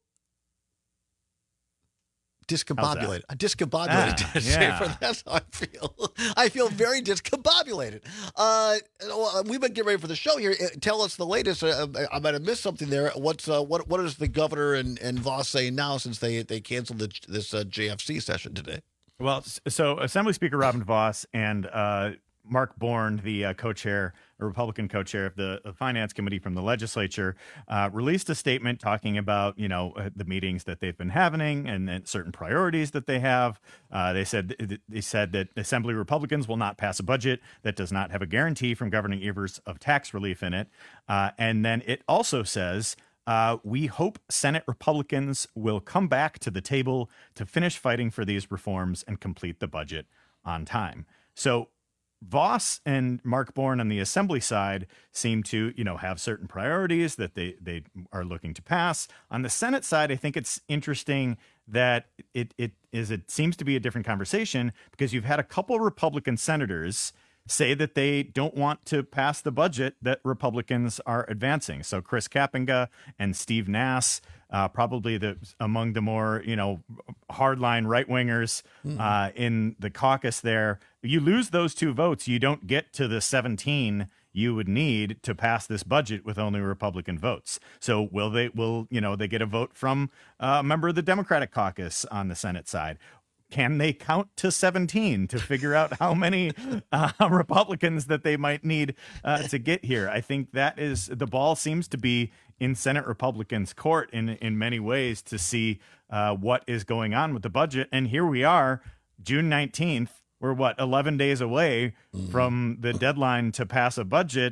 Discombobulated. Discombobulated. Schaefer, that's how I feel. I feel very discombobulated. We've been getting ready for the show here. Tell us the latest. I might have missed something there. What is the governor and Vos saying now since they canceled this JFC session today? Well, so Assembly Speaker Robin Vos and Mark Bourne, the co-chair, a Republican co-chair of the Finance Committee from the legislature, released a statement talking about, the meetings that they've been having and certain priorities that they have. They said that Assembly Republicans will not pass a budget that does not have a guarantee from Governor Evers of tax relief in it. And then it also says, we hope Senate Republicans will come back to the table to finish fighting for these reforms and complete the budget on time. So Vos and Mark Bourne on the Assembly side seem to, have certain priorities that they are looking to pass. On the Senate side, I think it's interesting that it seems to be a different conversation because you've had a couple Republican senators say that they don't want to pass the budget that Republicans are advancing. So Chris Kapenga and Steve Nass, probably among the more, hardline right-wingers in the caucus there. You lose those two votes, you don't get to the 17 you would need to pass this budget with only Republican votes. So will they get a vote from a member of the Democratic caucus on the Senate side? Can they count to 17 to figure out how many Republicans that they might need to get here? I think the ball seems to be in Senate Republicans' court in many ways to see what is going on with the budget. And here we are, June 19th, we're 11 days away from the deadline to pass a budget.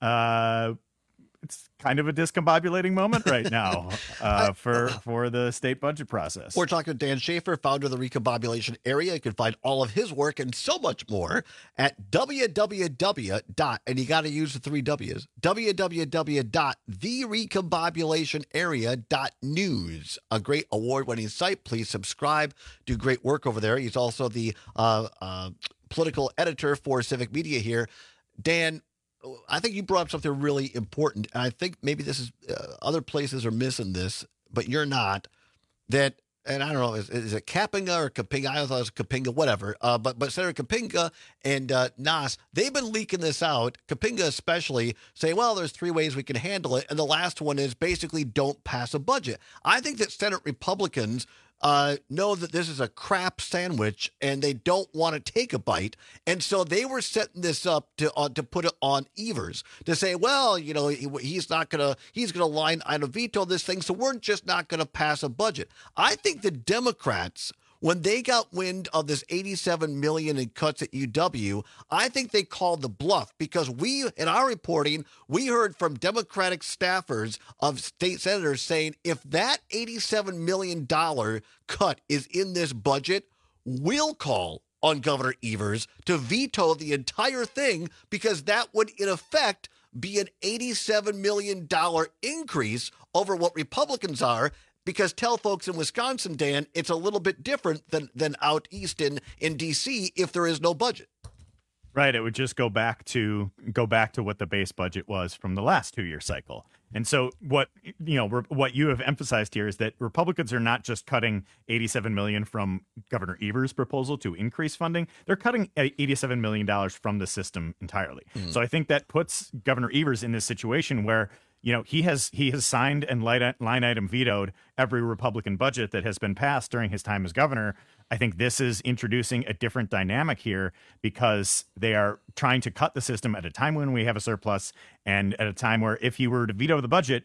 It's kind of a discombobulating moment right now for the state budget process. We're talking to Dan Schaefer, founder of the Recombobulation Area. You can find all of his work and so much more at www. And you got to use the 3 W's, www.therecombobulationarea.news. A great award-winning site. Please subscribe. Do great work over there. He's also the political editor for Civic Media here. Dan, I think you brought up something really important, and I think maybe this is other places are missing this, but you're not. That, and I don't know, is it Kapinga or Kapinga? I thought it was Kapinga, whatever. But Senator Kapinga and Nas, they've been leaking this out. Kapinga especially saying, well, there's 3 ways we can handle it, and the last one is basically don't pass a budget. I think that Senate Republicans know that this is a crap sandwich and they don't want to take a bite. And so they were setting this up to put it on Evers to say, well, you know, he's going to line item veto this thing. So we're just not going to pass a budget. I think the Democrats, when they got wind of this $87 million in cuts at UW, I think they called the bluff because in our reporting, we heard from Democratic staffers of state senators saying if that $87 million cut is in this budget, we'll call on Governor Evers to veto the entire thing because that would, in effect, be an $87 million increase over what Republicans are. Because tell folks in Wisconsin, Dan, it's a little bit different than out east in D.C. if there is no budget. Right. It would just go back to what the base budget was from the last 2-year cycle. And so what you have emphasized here is that Republicans are not just cutting $87 million from Governor Evers' proposal to increase funding. They're cutting $87 million from the system entirely. So I think that puts Governor Evers in this situation where he has signed and line item vetoed every Republican budget that has been passed during his time as governor. I think this is introducing a different dynamic here because they are trying to cut the system at a time when we have a surplus and at a time where if he were to veto the budget,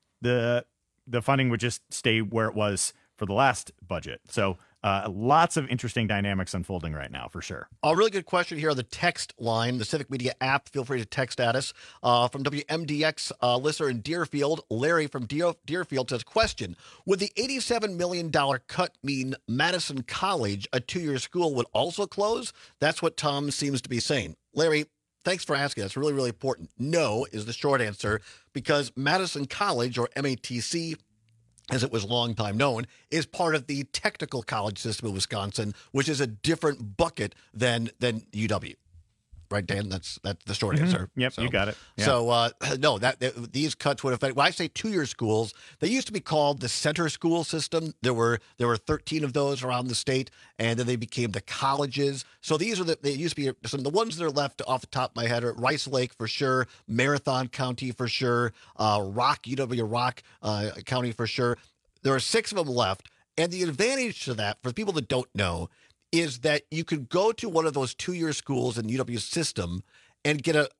the funding would just stay where it was for the last budget. So lots of interesting dynamics unfolding right now, for sure. A really good question here on the text line, the Civic Media app. Feel free to text at us. From WMDX listener in Deerfield, Larry from Deerfield says, question, would the $87 million cut mean Madison College, a 2-year school, would also close? That's what Tom seems to be saying. Larry, thanks for asking. That's really, really important. No is the short answer because Madison College, or MATC, as it was long time known, is part of the technical college system of Wisconsin, which is a different bucket than UW. Right, Dan? That's the short answer. Yep, so, you got it. Yeah. So, no, these cuts would affect. When I say 2-year schools, they used to be called the center school system. There were 13 of those around the state, and then they became the colleges. So these are they used to be some of the ones that are left off the top of my head are Rice Lake for sure, Marathon County for sure, UW Rock County for sure. There are 6 of them left, and the advantage to that for people that don't know is that you could go to one of those 2-year schools in UW's system and get a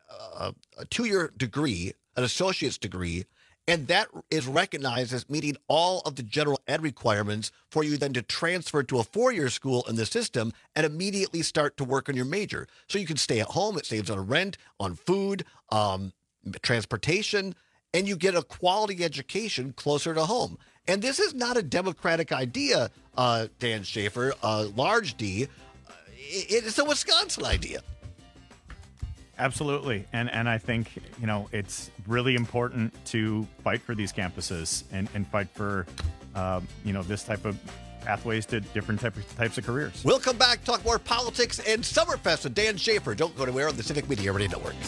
2-year degree, an associate's degree, and that is recognized as meeting all of the general ed requirements for you then to transfer to a 4-year school in the system and immediately start to work on your major. So you can stay at home. It saves on rent, on food, transportation, and you get a quality education closer to home. And this is not a Democratic idea, Dan Schaefer, large D. It's a Wisconsin idea. Absolutely. And I think, it's really important to fight for these campuses and fight for, this type of pathways to different types of careers. We'll come back, talk more politics and Summerfest with Dan Schaefer. Don't go anywhere on the Civic Media Radio Network.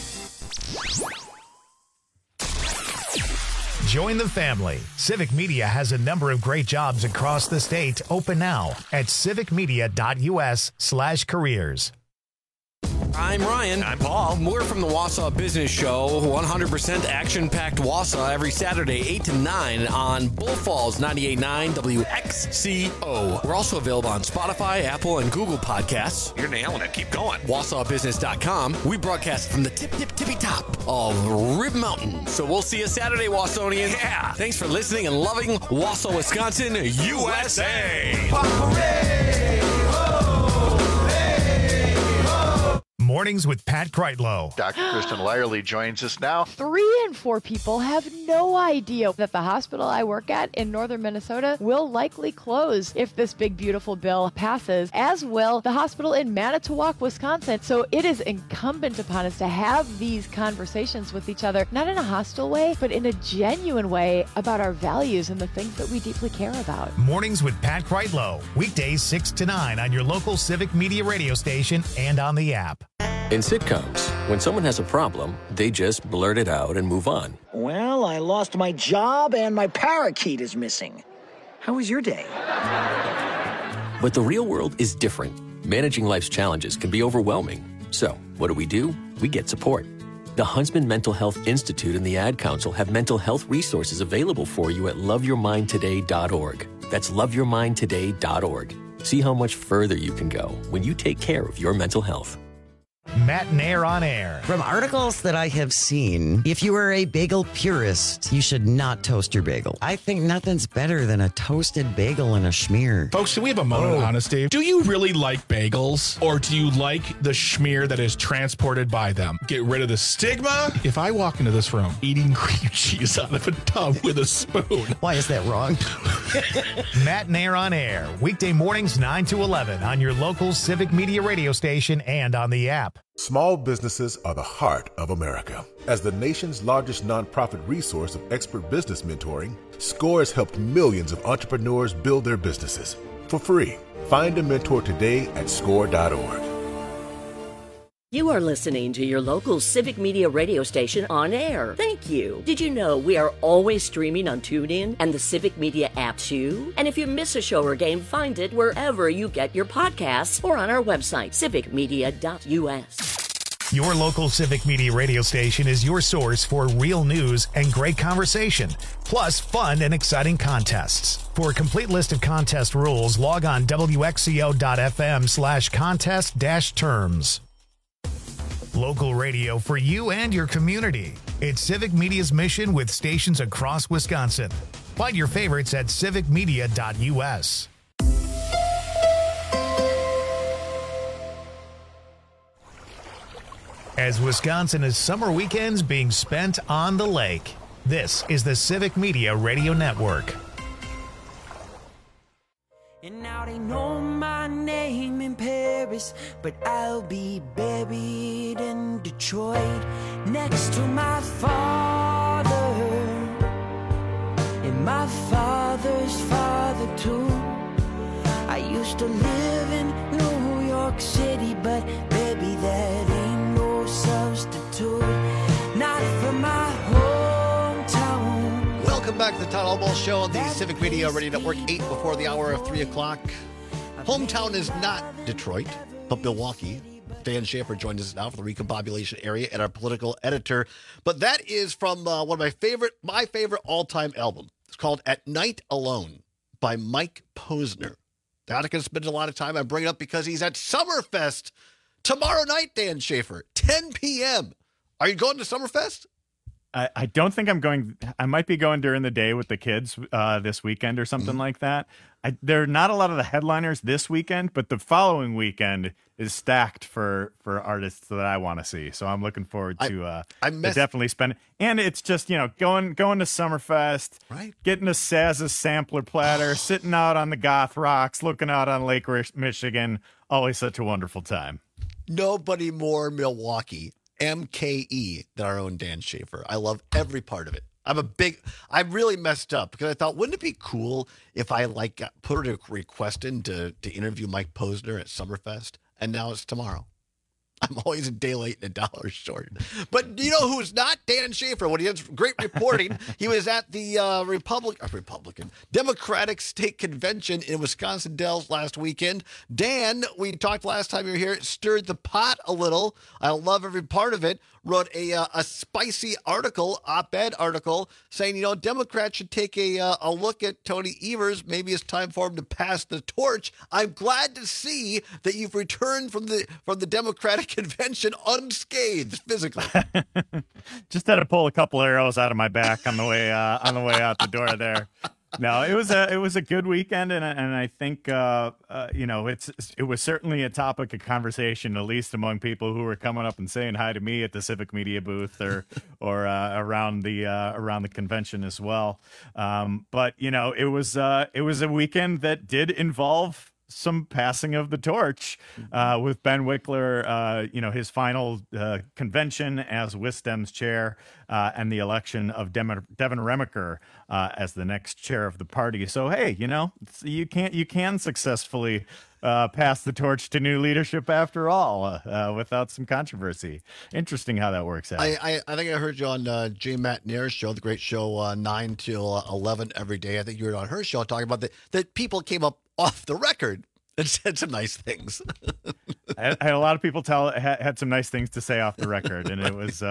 Join the family. Civic Media has a number of great jobs across the state open now at civicmedia.us/careers. I'm Ryan. I'm Paul. We're from the Wausau Business Show. 100% action-packed Wausau every Saturday, 8 to 9 on Bull Falls 98.9 WXCO. We're also available on Spotify, Apple, and Google Podcasts. You're nailing it. Keep going. WausauBusiness.com. We broadcast from the tippy top of Rib Mountain. So we'll see you Saturday, Wausonians. Yeah. Thanks for listening and loving Wausau, Wisconsin, USA. Hooray! Ho! Mornings with Pat Kreitlow. Dr. Kristen Lyerly joins us now. 3 in 4 people have no idea that the hospital I work at in northern Minnesota will likely close if this big, beautiful bill passes, as will the hospital in Manitowoc, Wisconsin. So it is incumbent upon us to have these conversations with each other, not in a hostile way, but in a genuine way about our values and the things that we deeply care about. Mornings with Pat Kreitlow. Weekdays 6 to 9 on your local Civic Media radio station and on the app. In sitcoms, when someone has a problem, they just blurt it out and move on. Well, I lost my job and my parakeet is missing. How was your day? But the real world is different. Managing life's challenges can be overwhelming. So, what do? We get support. The Huntsman Mental Health Institute and the Ad Council have mental health resources available for you at loveyourmindtoday.org. That's loveyourmindtoday.org. See how much further you can go when you take care of your mental health. Matt Nair on air. From articles that I have seen, if you are a bagel purist, you should not toast your bagel. I think nothing's better than a toasted bagel and a schmear. Folks, do we have a moment of honesty? Do you really like bagels, or do you like the schmear that is transported by them? Get rid of the stigma. If I walk into this room eating cream cheese out of a tub with a spoon. Why is that wrong? Matt Nair on air. Weekday mornings 9 to 11 on your local Civic Media radio station and on the app. Small businesses are the heart of America. As the nation's largest nonprofit resource of expert business mentoring, SCORE has helped millions of entrepreneurs build their businesses for free. Find a mentor today at score.org. You are listening to your local Civic Media radio station on air. Thank you. Did you know we are always streaming on TuneIn and the Civic Media app too? And if you miss a show or game, find it wherever you get your podcasts or on our website, civicmedia.us. Your local Civic Media radio station is your source for real news and great conversation, plus fun and exciting contests. For a complete list of contest rules, log on wxco.fm/contest-terms. Local radio for you and your community. It's Civic Media's mission with stations across Wisconsin. Find your favorites at civicmedia.us. As Wisconsin is summer weekends being spent on the lake, this is the Civic Media Radio Network. And now they know my name in Paris, but I'll be buried in Detroit next to my father and my father's father too. I used to live in New York City, but baby, that ain't no substitute, not for my hometown. Welcome back to the Town Hall Ball Show on the Civic Media Radio Network, 8 before the hour of 3 o'clock. Hometown is not Detroit, but Milwaukee. Dan Schaefer joins us now for the recombobulation area and our political editor. But that is from one of my favorite all-time album. It's called At Night Alone by Mike Posner. Not going to spend a lot of time. I bring it up because he's at Summerfest tomorrow night, Dan Schaefer, 10 p.m. Are you going to Summerfest? I don't think I'm going. I might be going during the day with the kids this weekend or something like that. There are not a lot of the headliners this weekend, but the following weekend is stacked for artists that I want to see. So I'm looking forward to definitely spend. And it's just, going to Summerfest, right? Getting a Saz's sampler platter, sitting out on the Goth Rocks, looking out on Lake Michigan. Always such a wonderful time. Nobody more Milwaukee. MKE than our own Dan Schaefer. I love every part of it. I really messed up because I thought, wouldn't it be cool if I put a request in to interview Mike Posner at Summerfest? And now it's tomorrow. I'm always a day late and $1 short. But you know who's not? Dan Schaefer. When he has great reporting, he was at the Democratic State Convention in Wisconsin Dells last weekend. Dan, we talked last time you were here, stirred the pot a little. I love every part of it. Wrote a spicy article, op-ed article, saying, Democrats should take a look at Tony Evers. Maybe it's time for him to pass the torch. I'm glad to see that you've returned from the Democratic Convention unscathed physically. Just had to pull a couple arrows out of my back on the way out the door there. No, it was a good weekend, and I think it was certainly a topic of conversation, at least among people who were coming up and saying hi to me at the Civic Media booth or around the convention as well. But it was a weekend that did involve some passing of the torch with Ben Wickler, his final convention as WisDem's chair, and the election of Devin Remiker as the next chair of the party. So, hey, you can successfully pass the torch to new leadership after all without some controversy. Interesting how that works out. I think I heard you on J. Matt Nair's show, the great show, 9 till 11 every day. I think you were on her show talking about that people came up off the record and said some nice things. I had a lot of people had some nice things to say off the record, and it was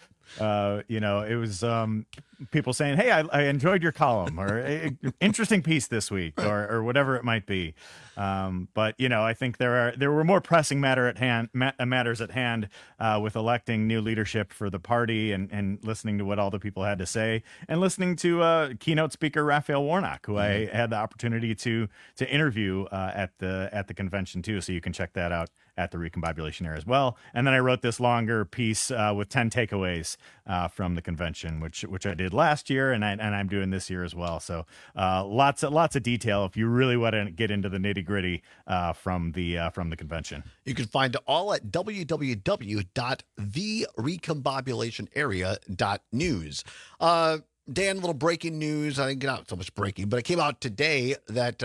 people saying, "Hey, I enjoyed your column," or "Interesting piece this week," or whatever it might be. But I think there were more pressing matters at hand with electing new leadership for the party and listening to what all the people had to say, and listening to keynote speaker Raphael Warnock, who I had the opportunity to interview at the convention too. So you can check that out at the Recombobulation Era as well. And then I wrote this longer piece with 10 takeaways from the convention, which I did last year, and I'm doing this year as well. So lots of detail if you really want to get into the nitty gritty from the convention. You can find it all at www.therecombobulationarea.news. Dan, a little breaking news. I didn't get out so much breaking, but it came out today that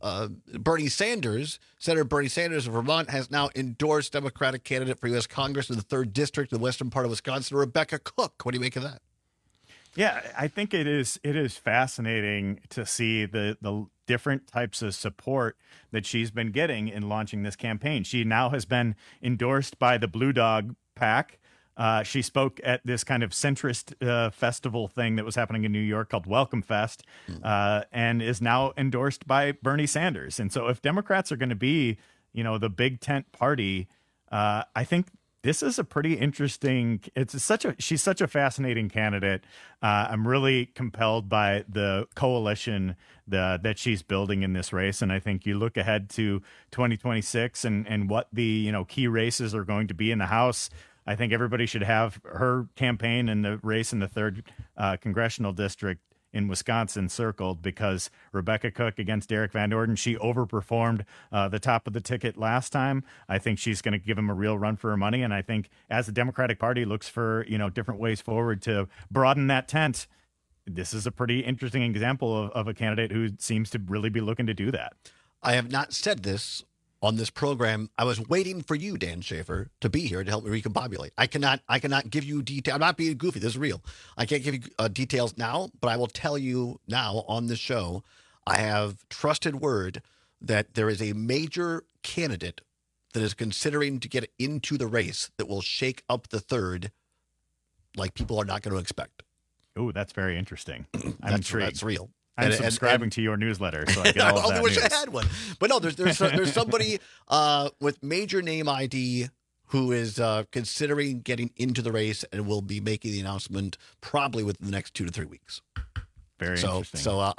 Senator Bernie Sanders of Vermont has now endorsed Democratic candidate for U.S. Congress in the 3rd District, the western part of Wisconsin, Rebecca Cook. What do you make of that? Yeah, I think it is fascinating to see the different types of support that she's been getting in launching this campaign. She now has been endorsed by the Blue Dog PAC. She spoke at this kind of centrist festival thing that was happening in New York called Welcome Fest, and is now endorsed by Bernie Sanders. And so if Democrats are going to be, the big tent party, I think this is a pretty interesting. She's such a fascinating candidate. I'm really compelled by the coalition that she's building in this race, and I think you look ahead to 2026 and what the key races are going to be in the House. I think everybody should have her campaign in the race in the 3rd congressional district in Wisconsin circled, because Rebecca Cook against Derek Van Orden, she overperformed the top of the ticket last time. I think she's going to give him a real run for her money. And I think as the Democratic Party looks for, different ways forward to broaden that tent, this is a pretty interesting example of a candidate who seems to really be looking to do that. I have not said this on this program. I was waiting for you, Dan Schaefer, to be here to help me recombobulate. I cannot give you detail. I'm not being goofy. This is real. I can't give you details now, but I will tell you now on the show. I have trusted word that there is a major candidate that is considering to get into the race that will shake up the 3rd like people are not going to expect. Oh, that's very interesting. I'm intrigued. That's real. I'm subscribing to your newsletter, so I get all of that. I wish I had one. But no, there's somebody with major name ID who is considering getting into the race and will be making the announcement probably within the next 2 to 3 weeks. Very interesting. So,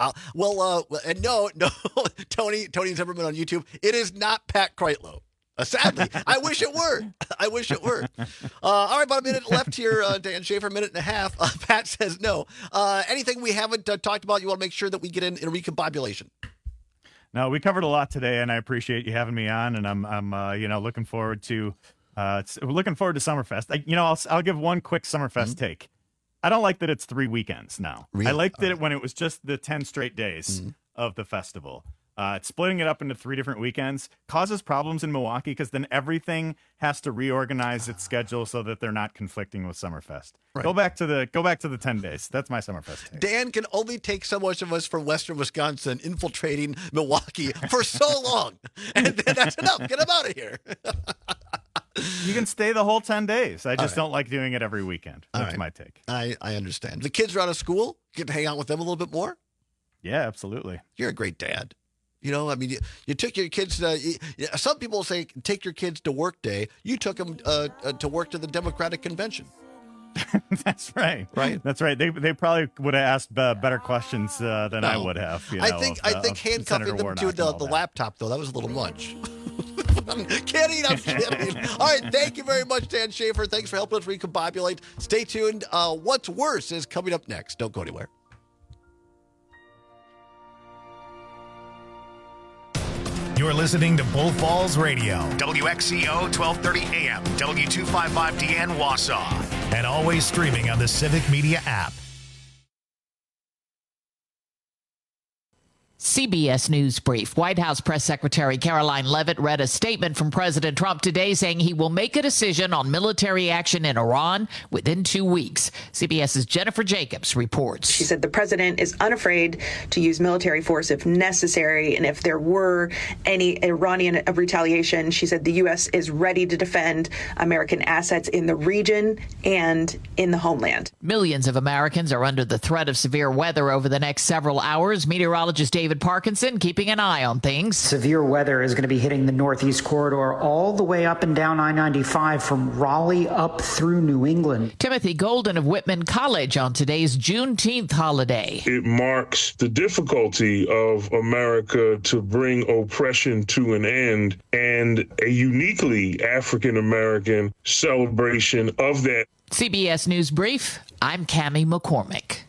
and no, Tony Zimmerman on YouTube. It is not Pat Kreitlow. Sadly, I wish it were. All right, about a minute left here, Dan Schaefer, a minute and a half. Pat says no. Anything we haven't talked about, you want to make sure that we get in a recombobulation? No, we covered a lot today, and I appreciate you having me on. And I'm looking forward to Summerfest. I'll give one quick Summerfest take. I don't like that it's 3 weekends now. Really? I liked it when it was just the 10 straight days of the festival. Splitting it up into 3 different weekends causes problems in Milwaukee, because then everything has to reorganize its schedule so that they're not conflicting with Summerfest. Right. Go back to the 10 days. That's my Summerfest take. Dan can only take so much of us from Western Wisconsin infiltrating Milwaukee for so long, and then that's enough. Get him out of here. You can stay the whole 10 days. I just don't like doing it every weekend. That's my take. I understand. The kids are out of school. Get to hang out with them a little bit more. Yeah, absolutely. You're a great dad. You took your kids. Some people say take your kids to work day. You took them to work to the Democratic convention. That's right. Right. That's right. They probably would have asked better questions than I would have. I think handcuffing them to the laptop, though, that was a little much. I'm kidding. All right. Thank you very much, Dan Schaefer. Thanks for helping us recombobulate. Stay tuned. What's Worse is coming up next. Don't go anywhere. You're listening to Bull Falls Radio, WXCO 1230 AM, W255DN Wausau, and always streaming on the Civic Media app. CBS News Brief. White House Press Secretary Caroline Leavitt read a statement from President Trump today saying he will make a decision on military action in Iran within 2 weeks. CBS's Jennifer Jacobs reports. She said the president is unafraid to use military force if necessary, and if there were any Iranian retaliation, she said the U.S. is ready to defend American assets in the region and in the homeland. Millions of Americans are under the threat of severe weather over the next several hours. Meteorologist David Parkinson keeping an eye on things. Severe weather is going to be hitting the Northeast corridor all the way up and down I-95 from Raleigh up through New England. Timothy Golden of Whitman College on today's Juneteenth holiday. It marks the difficulty of America to bring oppression to an end and a uniquely African-American celebration of that. CBS News Brief, I'm Cammie McCormick.